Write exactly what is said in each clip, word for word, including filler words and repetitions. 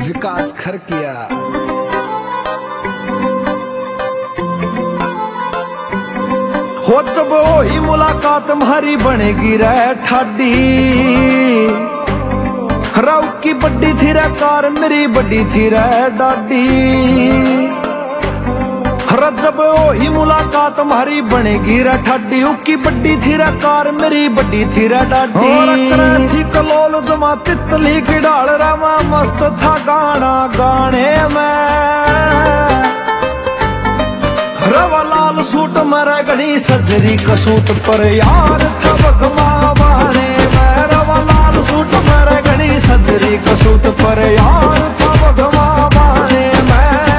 विकास खरकिया। हो जब वही मुलाकात तुम्हारी बनेगी रे ठाडी, राव की बड्डी थी रे कार मेरी बड्डी थी रे डाडी। जब वही मुलाकात तुम्हारी बनेगी रे ठाडी, उसकी बड्डी थी रे कार मेरी बड्डी थी रे डाडी। थी कलोल जमा तितली की डाल रमा मस्त था गाना गाने में। रवा लाल सूट मरे गणी सजरी कसूत पर यार था बगमा बाने में। रवा लाल सूट मरे गणी सजरी कसूत पर यार था बगमा बाने में।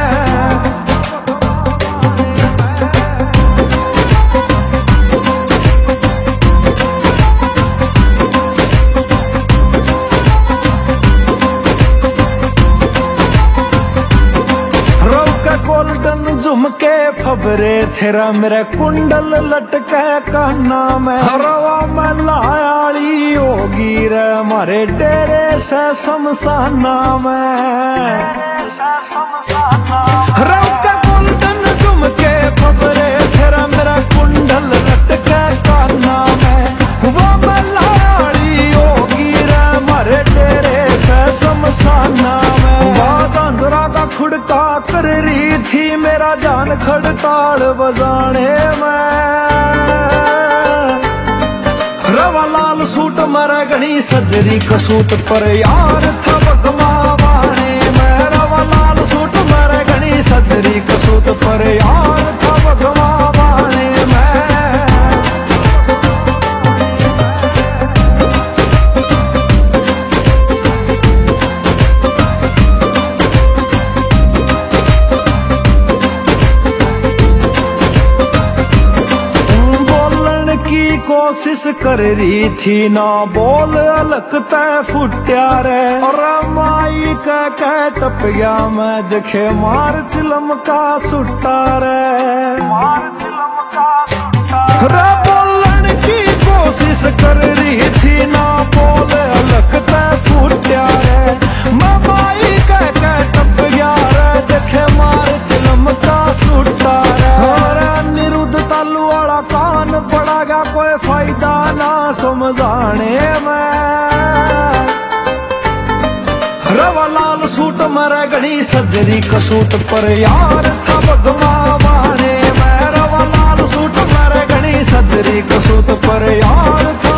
गोल्डन झुमके फबरे थेरा मेरा कुंडल लटके काना में। रवा में लायाली होगी रे मारे डेरे से शमशाना में। रवा गोल्डन झुमके फबरे थेरा मेरा कुंडल लटके काना में। वो में लायाली होगी रे मारे डेरे से शमशाना में। वादा का खुड़का कर रही थी मेरा जान खड़ताल बजाने में। रवा लाल सूट मरे गणी सजरी कसूत पर यार था बगमा बाने में। रवा लाल सूट मरे गणी सजरी कसूत पर यार था बगमा बाने में। कोशिश कर रही थी ना बोल अलग तय फुट्या रे। और माई का कह टप गया मैं देखे मार चिलम का सुट्टा रे। मार चिलम का सुट्टा रे। बोलन की कोशिश कर रही थी ना बोल अलग तय फुट्या रे। माई का कह टप गया रे देखे मार चिलम का सुट्टा रे। और निरुद्ध तालू वाला कान पड़ा गया कोई फायदा ना समझाने में। रवा लाल सूट मरे गणी सजरी कसूत पर यार था बगमा बाने में। रवा लाल सूट मरे गणी सजरी कसूत पर यार था